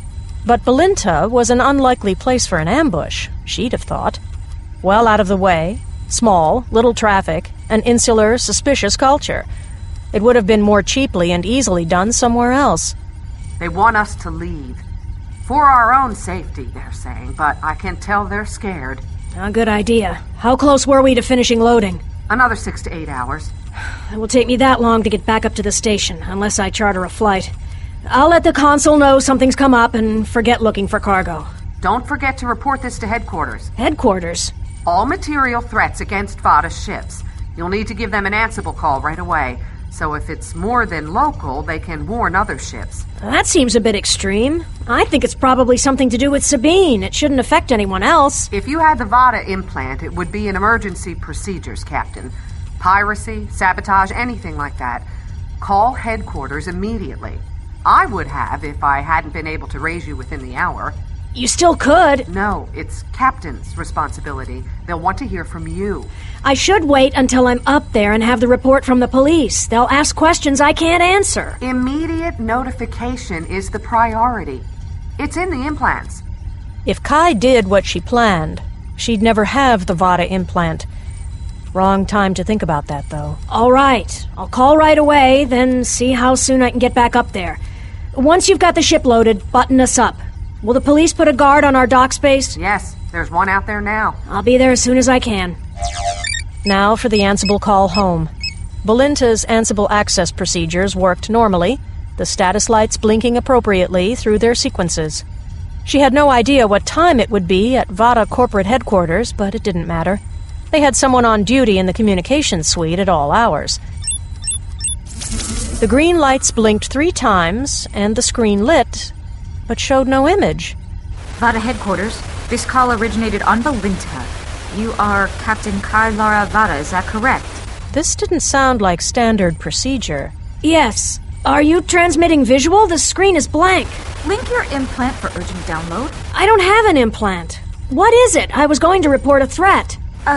But Belinta was an unlikely place for an ambush, she'd have thought. Well out of the way, small, little traffic, an insular, suspicious culture. It would have been more cheaply and easily done somewhere else. They want us to leave. For our own safety, they're saying, but I can tell they're scared. A good idea. How close were we to finishing loading? Another 6 to 8 hours. It will take me that long to get back up to the station, unless I charter a flight. I'll let the consul know something's come up and forget looking for cargo. Don't forget to report this to headquarters. Headquarters? All material threats against Vada ships. You'll need to give them an Ansible call right away. So if it's more than local, they can warn other ships. That seems a bit extreme. I think it's probably something to do with Sabine. It shouldn't affect anyone else. If you had the Vada implant, it would be an emergency procedures, Captain. Piracy, sabotage, anything like that. Call headquarters immediately. I would have if I hadn't been able to raise you within the hour. You still could. No, it's Captain's responsibility. They'll want to hear from you. I should wait until I'm up there and have the report from the police. They'll ask questions I can't answer. Immediate notification is the priority. It's in the implants. If Kai did what she planned, she'd never have the Vada implant. Wrong time to think about that, though. All right. I'll call right away, then see how soon I can get back up there. Once you've got the ship loaded, button us up. Will the police put a guard on our dock space? Yes, there's one out there now. I'll be there as soon as I can. Now for the Ansible call home. Belinta's Ansible access procedures worked normally, the status lights blinking appropriately through their sequences. She had no idea what time it would be at Vada corporate headquarters, but it didn't matter. They had someone on duty in the communications suite at all hours. The green lights blinked 3 times, and the screen lit, but showed no image. Vada headquarters. This call originated on Belinta. You are Captain Kai Lara Vada, is that correct? This didn't sound like standard procedure. Yes. Are you transmitting visual? The screen is blank. Link your implant for urgent download. I don't have an implant. What is it? I was going to report a threat.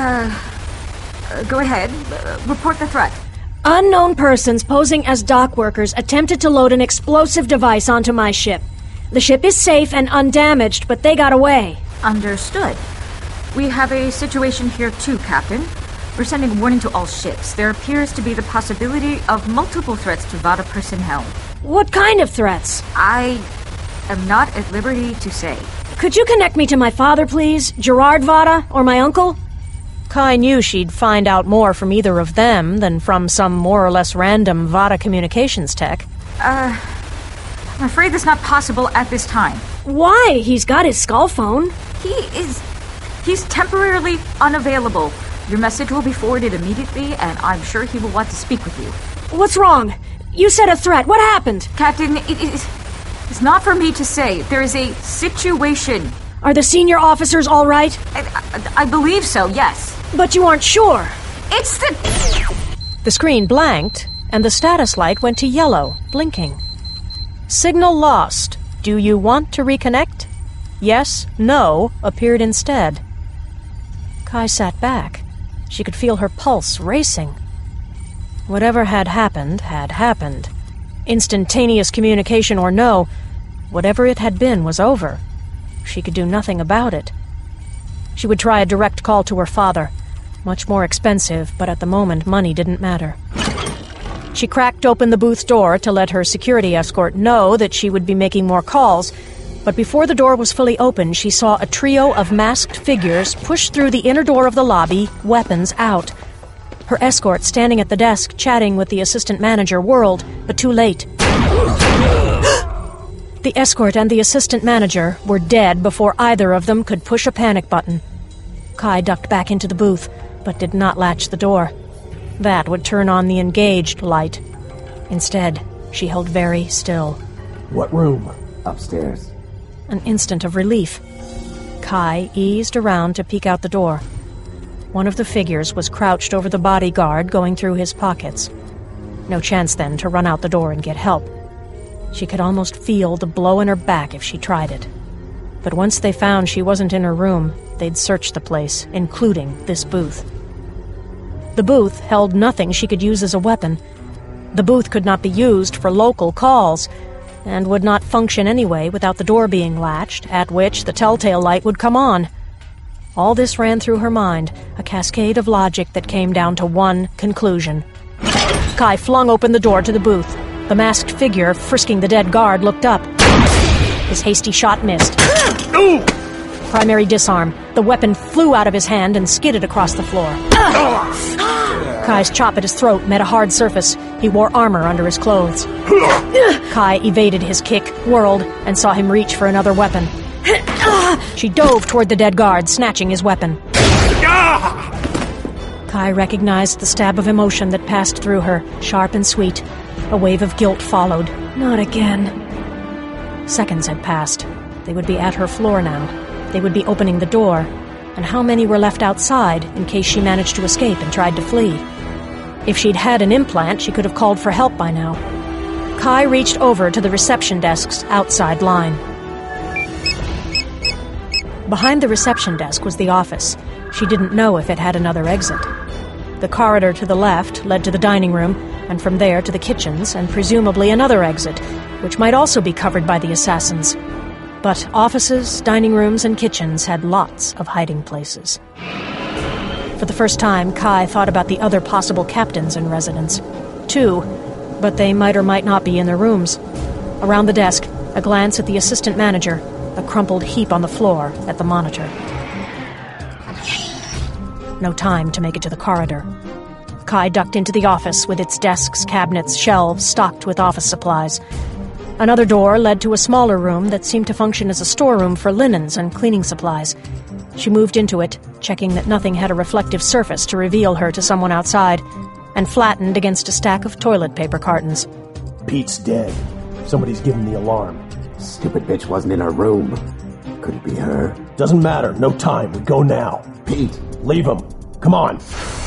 Go ahead. Report the threat. Unknown persons posing as dock workers attempted to load an explosive device onto my ship. The ship is safe and undamaged, but they got away. Understood. We have a situation here too, Captain. We're sending warning to all ships. There appears to be the possibility of multiple threats to Vada personnel. What kind of threats? I am not at liberty to say. Could you connect me to my father, please? Gerard Vada, or my uncle? Kai knew she'd find out more from either of them than from some more or less random Vada communications tech. I'm afraid that's not possible at this time. Why? He's got his skull phone. He's temporarily unavailable. Your message will be forwarded immediately, and I'm sure he will want to speak with you. What's wrong? You said a threat. What happened? Captain, it's not for me to say. There is a situation. Are the senior officers all right? I believe so, yes. But you aren't sure. It's the... The screen blanked, and the status light went to yellow, blinking. Signal lost. Do you want to reconnect? Yes, no appeared instead. Kai sat back. She could feel her pulse racing. Whatever had happened, had happened. Instantaneous communication or no, whatever it had been was over. She could do nothing about it. She would try a direct call to her father. Much more expensive, but at the moment money didn't matter. She cracked open the booth door to let her security escort know that she would be making more calls, but before the door was fully open, she saw a trio of masked figures push through the inner door of the lobby, weapons out. Her escort, standing at the desk, chatting with the assistant manager, whirled, but too late. The escort and the assistant manager were dead before either of them could push a panic button. Kai ducked back into the booth, but did not latch the door. That would turn on the engaged light. Instead, she held very still. What room? Upstairs. An instant of relief. Kai eased around to peek out the door. One of the figures was crouched over the bodyguard, going through his pockets. No chance, then, to run out the door and get help. She could almost feel the blow in her back if she tried it. But once they found she wasn't in her room, they'd search the place, including this booth. The booth held nothing she could use as a weapon. The booth could not be used for local calls, and would not function anyway without the door being latched, at which the telltale light would come on. All this ran through her mind, a cascade of logic that came down to one conclusion. Kai flung open the door to the booth. The masked figure, frisking the dead guard, looked up. His hasty shot missed. Primary disarm. The weapon flew out of his hand and skidded across the floor. Kai's chop at his throat met a hard surface. He wore armor under his clothes. Kai evaded his kick, whirled, and saw him reach for another weapon. She dove toward the dead guard, snatching his weapon. Kai recognized the stab of emotion that passed through her, sharp and sweet. A wave of guilt followed. Not again. Seconds had passed. They would be at her floor now. They would be opening the door. And how many were left outside in case she managed to escape and tried to flee? If she'd had an implant, she could have called for help by now. Kai reached over to the reception desk's outside line. Behind the reception desk was the office. She didn't know if it had another exit. The corridor to the left led to the dining room, and from there to the kitchens, and presumably another exit, which might also be covered by the assassins. But offices, dining rooms, and kitchens had lots of hiding places. For the first time, Kai thought about the other possible captains in residence. 2, but they might or might not be in their rooms. Around the desk, a glance at the assistant manager, a crumpled heap on the floor at the monitor. No time to make it to the corridor. Kai ducked into the office with its desks, cabinets, shelves stocked with office supplies. Another door led to a smaller room that seemed to function as a storeroom for linens and cleaning supplies. She moved into it, checking that nothing had a reflective surface to reveal her to someone outside, and flattened against a stack of toilet paper cartons. Pete's dead. Somebody's given the alarm. Stupid bitch wasn't in her room. Could it be her? Doesn't matter. No time. We go now. Pete, leave him. Come on.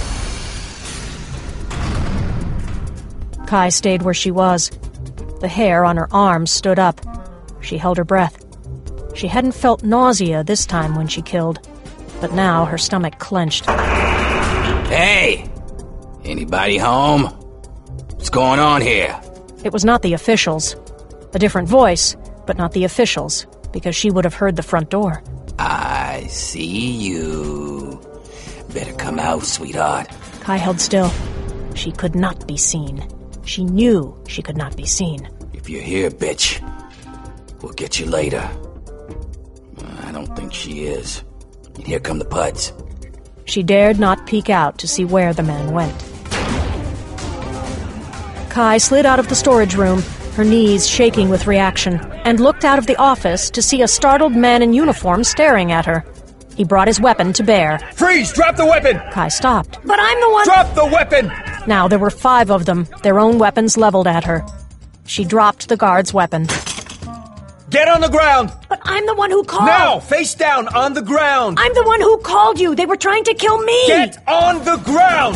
Kai stayed where she was. The hair on her arms stood up. She held her breath. She hadn't felt nausea this time when she killed, but now her stomach clenched. Hey! Anybody home? What's going on here? It was not the officials. A different voice, but not the officials, because she would have heard the front door. I see you. Better come out, sweetheart. Kai held still. She could not be seen. She knew she could not be seen. If you're here, bitch, we'll get you later. I don't think she is. And here come the Puds. She dared not peek out to see where the man went. Kai slid out of the storage room, her knees shaking with reaction, and looked out of the office to see a startled man in uniform staring at her. He brought his weapon to bear. Freeze! Drop the weapon! Kai stopped. But I'm the one— Drop the weapon! Now there were 5 of them, their own weapons leveled at her. She dropped the guard's weapon. Get on the ground! But I'm the one who called! Now! Face down, on the ground! I'm the one who called you! They were trying to kill me! Get on the ground!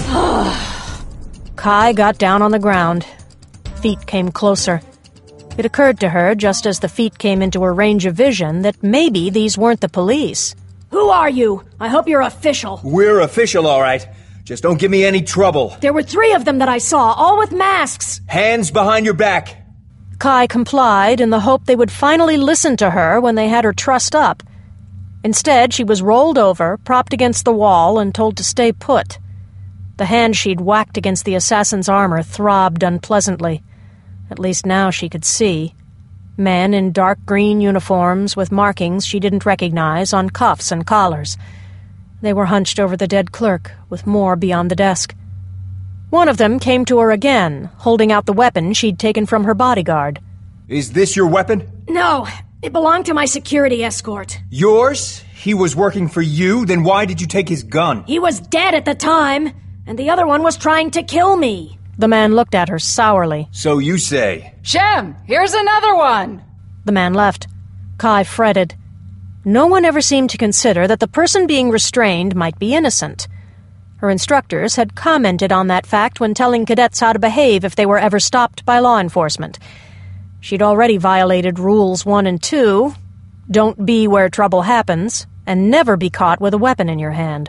Kai got down on the ground. Feet came closer. It occurred to her, just as the feet came into her range of vision, that maybe these weren't the police. Who are you? I hope you're official. We're official, all right. Just don't give me any trouble. There were 3 of them that I saw, all with masks. Hands behind your back. Kai complied in the hope they would finally listen to her when they had her trussed up. Instead, she was rolled over, propped against the wall, and told to stay put. The hand she'd whacked against the assassin's armor throbbed unpleasantly. At least now she could see. Men in dark green uniforms with markings she didn't recognize on cuffs and collars. They were hunched over the dead clerk, with more beyond the desk. One of them came to her again, holding out the weapon she'd taken from her bodyguard. Is this your weapon? No, it belonged to my security escort. Yours? He was working for you? Then why did you take his gun? He was dead at the time, and the other one was trying to kill me. The man looked at her sourly. So you say. Shem, here's another one. The man left. Kai fretted. No one ever seemed to consider that the person being restrained might be innocent. Her instructors had commented on that fact when telling cadets how to behave if they were ever stopped by law enforcement. She'd already violated Rules 1 and 2, don't be where trouble happens, and never be caught with a weapon in your hand.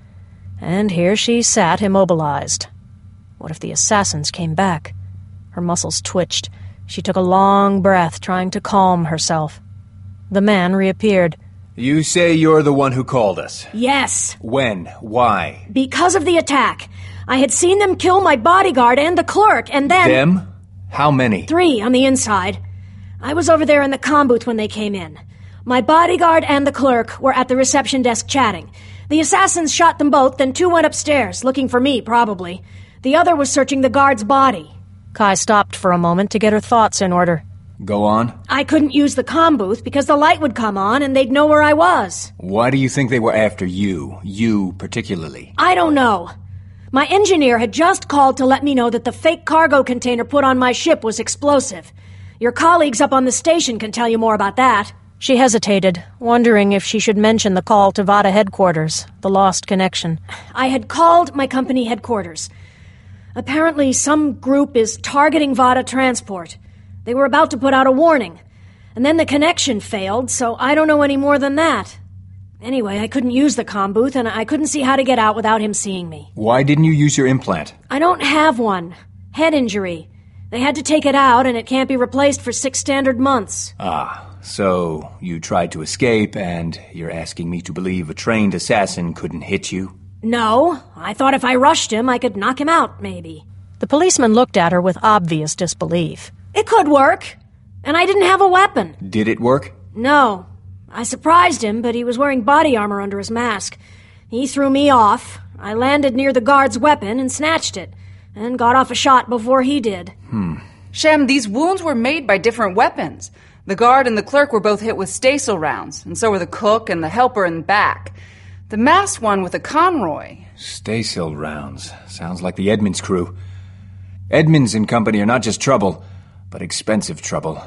And here she sat immobilized. What if the assassins came back? Her muscles twitched. She took a long breath, trying to calm herself. The man reappeared. You say you're the one who called us. Yes. When? Why? Because of the attack. I had seen them kill my bodyguard and the clerk, and then— Them? How many? 3 on the inside. I was over there in the comm booth when they came in. My bodyguard and the clerk were at the reception desk chatting. The assassins shot them both, then 2 went upstairs, looking for me, probably. The other was searching the guard's body. Kai stopped for a moment to get her thoughts in order. Go on. I couldn't use the comm booth because the light would come on and they'd know where I was. Why do you think they were after you? You particularly? I don't know. My engineer had just called to let me know that the fake cargo container put on my ship was explosive. Your colleagues up on the station can tell you more about that. She hesitated, wondering if she should mention the call to Vada headquarters, the lost connection. I had called my company headquarters. Apparently, some group is targeting Vada Transport. They were about to put out a warning. And then the connection failed, so I don't know any more than that. Anyway, I couldn't use the comm booth, and I couldn't see how to get out without him seeing me. Why didn't you use your implant? I don't have one. Head injury. They had to take it out, and it can't be replaced for 6 standard months. Ah, so you tried to escape, and you're asking me to believe a trained assassin couldn't hit you? No, I thought if I rushed him, I could knock him out, maybe. The policeman looked at her with obvious disbelief. It could work. And I didn't have a weapon. Did it work? No. I surprised him, but he was wearing body armor under his mask. He threw me off. I landed near the guard's weapon and snatched it, and got off a shot before he did. Shem, these wounds were made by different weapons. The guard and the clerk were both hit with Stasel rounds, and so were the cook and the helper in the back. The masked one with a Conroy. Stasel rounds. Sounds like the Edmonds crew. Edmonds and company are not just trouble, but expensive trouble.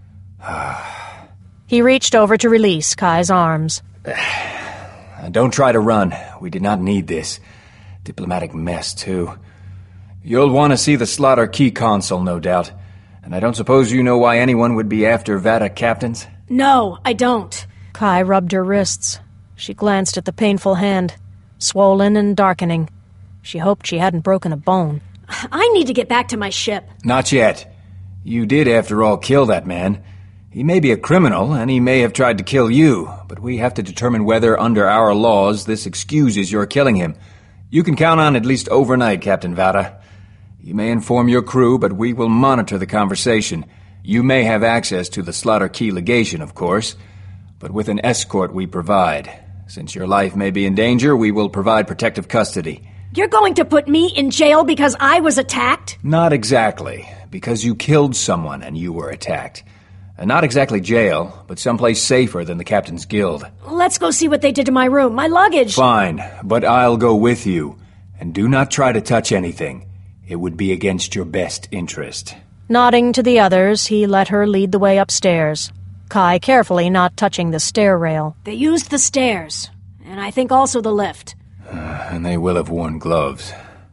He reached over to release Kai's arms. Don't try to run. We did not need this. Diplomatic mess, too. You'll want to see the Slaughter Key console, no doubt. And I don't suppose you know why anyone would be after Vada captains? No, I don't. Kai rubbed her wrists. She glanced at the painful hand, swollen and darkening. She hoped she hadn't broken a bone. I need to get back to my ship. Not yet. You did, after all, kill that man. He may be a criminal, and he may have tried to kill you, but we have to determine whether, under our laws, this excuses your killing him. You can count on at least overnight, Captain Vada. You may inform your crew, but we will monitor the conversation. You may have access to the Slaughter Key legation, of course, but with an escort we provide. Since your life may be in danger, we will provide protective custody. You're going to put me in jail because I was attacked? Not exactly. Because you killed someone and you were attacked. And not exactly jail, but someplace safer than the Captain's Guild. Let's go see what they did to my room. My luggage. Fine, but I'll go with you. And do not try to touch anything. It would be against your best interest. Nodding to the others, he let her lead the way upstairs, Kai carefully not touching the stair rail. They used the stairs, and I think also the lift. And they will have worn gloves.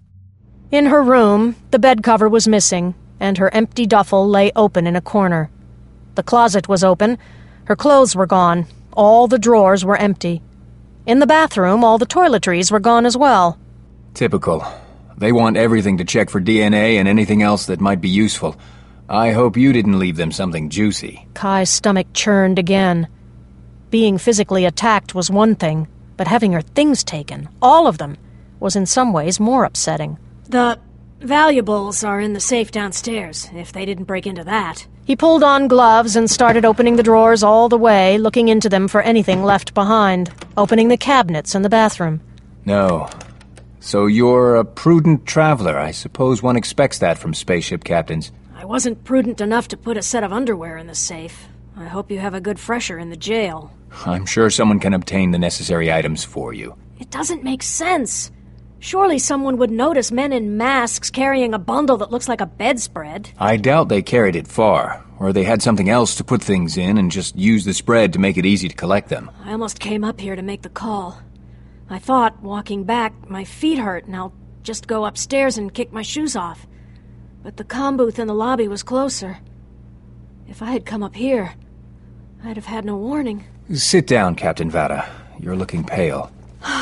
In her room, the bed cover was missing, and her empty duffel lay open in a corner. The closet was open. Her clothes were gone. All the drawers were empty. In the bathroom, all the toiletries were gone as well. Typical. They want everything to check for DNA and anything else that might be useful. I hope you didn't leave them something juicy. Kai's stomach churned again. Being physically attacked was one thing, but having her things taken, all of them, was in some ways more upsetting. The valuables are in the safe downstairs, if they didn't break into that. He pulled on gloves and started opening the drawers all the way, looking into them for anything left behind, opening the cabinets in the bathroom. No. So you're a prudent traveler. I suppose one expects that from spaceship captains. I wasn't prudent enough to put a set of underwear in the safe. I hope you have a good fresher in the jail. I'm sure someone can obtain the necessary items for you. It doesn't make sense. Surely someone would notice men in masks carrying a bundle that looks like a bedspread. I doubt they carried it far, or they had something else to put things in and just used the spread to make it easy to collect them. I almost came up here to make the call. I thought, walking back, my feet hurt and I'll just go upstairs and kick my shoes off. But the comm booth in the lobby was closer. If I had come up here, I'd have had no warning. Sit down, Captain Vada. You're looking pale.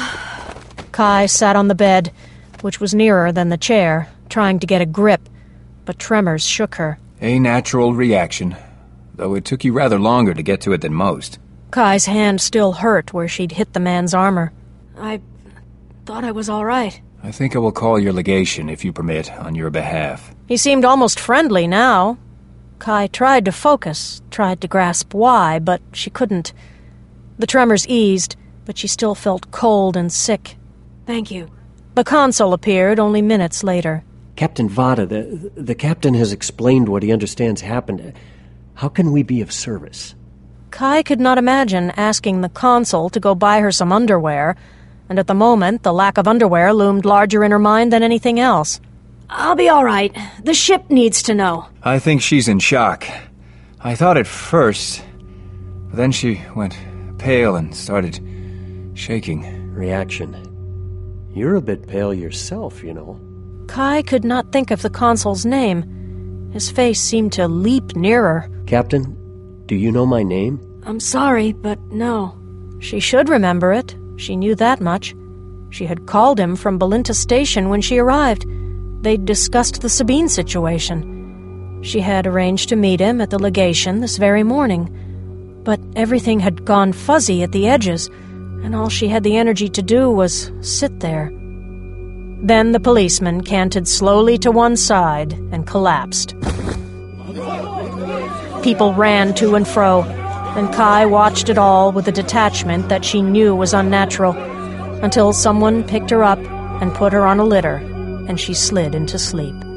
Kai sat on the bed, which was nearer than the chair, trying to get a grip, but tremors shook her. A natural reaction, though it took you rather longer to get to it than most. Kai's hand still hurt where she'd hit the man's armor. I thought I was all right. I think I will call your legation, if you permit, on your behalf. He seemed almost friendly now. Kai tried to focus, tried to grasp why, but she couldn't. The tremors eased, but she still felt cold and sick. Thank you. The consul appeared only minutes later. Captain Vada, the captain has explained what he understands happened. How can we be of service? Kai could not imagine asking the consul to go buy her some underwear, and at the moment the lack of underwear loomed larger in her mind than anything else. I'll be all right. The ship needs to know. I think she's in shock. I thought at first, but then she went pale and started shaking. Reaction. You're a bit pale yourself, you know. Kai could not think of the consul's name. His face seemed to leap nearer. Captain, do you know my name? I'm sorry, but no. She should remember it. She knew that much. She had called him from Balinta Station when she arrived. They'd discussed the Sabine situation. She had arranged to meet him at the legation this very morning. But everything had gone fuzzy at the edges, and all she had the energy to do was sit there. Then the policeman canted slowly to one side and collapsed. People ran to and fro, and Kai watched it all with a detachment that she knew was unnatural, until someone picked her up and put her on a litter, and she slid into sleep.